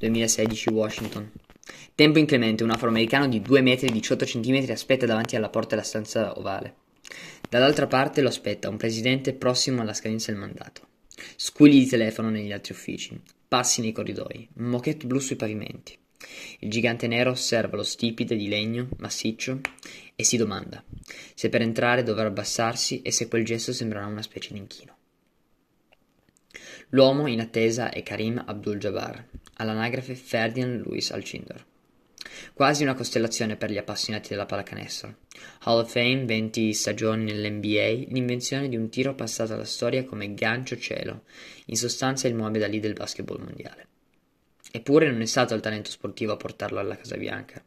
2016 Washington. Tempo inclemente, un afroamericano di 2 metri e 18 centimetri aspetta davanti alla porta della stanza ovale. Dall'altra parte lo aspetta un presidente prossimo alla scadenza del mandato. Squilli di telefono negli altri uffici, passi nei corridoi, moquette blu sui pavimenti. Il gigante nero osserva lo stipite di legno massiccio e si domanda se per entrare dovrà abbassarsi e se quel gesto sembrerà una specie di inchino. L'uomo in attesa è Kareem Abdul-Jabbar, all'anagrafe Ferdinand Louis Alcindor. Quasi una costellazione per gli appassionati della pallacanestro. Hall of Fame, 20 stagioni nell'NBA, l'invenzione di un tiro passato alla storia come gancio cielo, in sostanza il Muhammad Ali del basketball mondiale. Eppure non è stato il talento sportivo a portarlo alla Casa Bianca.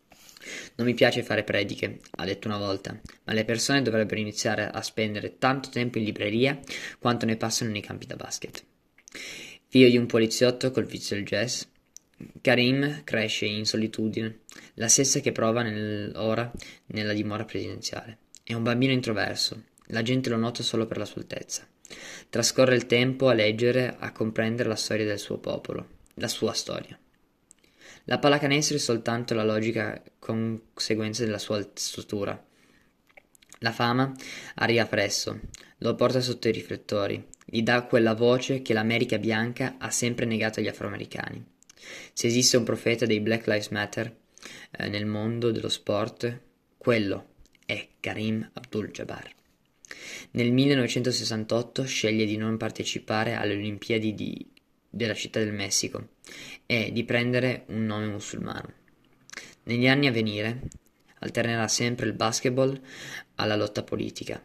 Non mi piace fare prediche, ha detto una volta, ma le persone dovrebbero iniziare a spendere tanto tempo in libreria quanto ne passano nei campi da basket. Figlio di un poliziotto col vizio del jazz, Kareem cresce in solitudine, la stessa che prova ora nella dimora presidenziale. È un bambino introverso, la gente lo nota solo per la sua altezza. Trascorre il tempo a leggere, a comprendere la storia del suo popolo, la sua storia. La pallacanestro è soltanto la logica conseguenza della sua statura. La fama arriva presto, lo porta sotto i riflettori, gli dà quella voce che l'America bianca ha sempre negato agli afroamericani. Se esiste un profeta dei Black Lives Matter nel mondo dello sport, quello è Kareem Abdul-Jabbar. Nel 1968 sceglie di non partecipare alle Olimpiadi della Città del Messico e di prendere un nome musulmano. Negli anni a venire alternerà sempre il basketball alla lotta politica,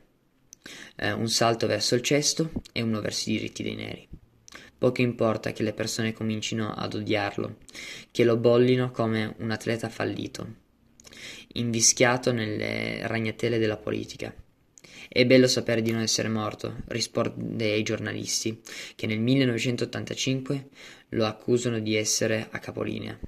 un salto verso il cesto e uno verso i diritti dei neri. Poco importa che le persone comincino ad odiarlo, che lo bollino come un atleta fallito, invischiato nelle ragnatele della politica. È bello sapere di non essere morto, risponde ai giornalisti, che nel 1985 lo accusano di essere a capolinea.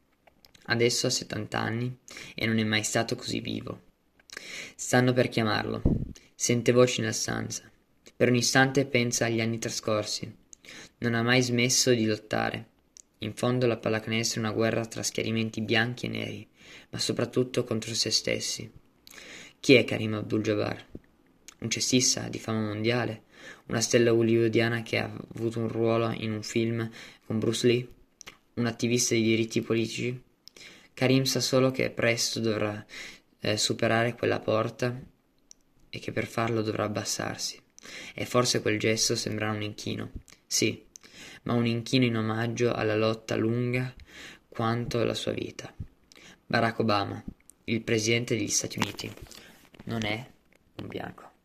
Adesso ha 70 anni e non è mai stato così vivo. Stanno per chiamarlo. Sente voci nella stanza. Per un istante pensa agli anni trascorsi. Non ha mai smesso di lottare. In fondo la pallacanestro è una guerra tra schieramenti bianchi e neri, ma soprattutto contro se stessi. Chi è Kareem Abdul-Jabbar? Un cestista di fama mondiale? Una stella hollywoodiana che ha avuto un ruolo in un film con Bruce Lee? Un attivista di diritti politici? Kareem sa solo che presto dovrà superare quella porta e che per farlo dovrà abbassarsi. E forse quel gesto sembrerà un inchino. Sì, ma un inchino in omaggio alla lotta lunga quanto la sua vita. Barack Obama, il presidente degli Stati Uniti, non è un bianco.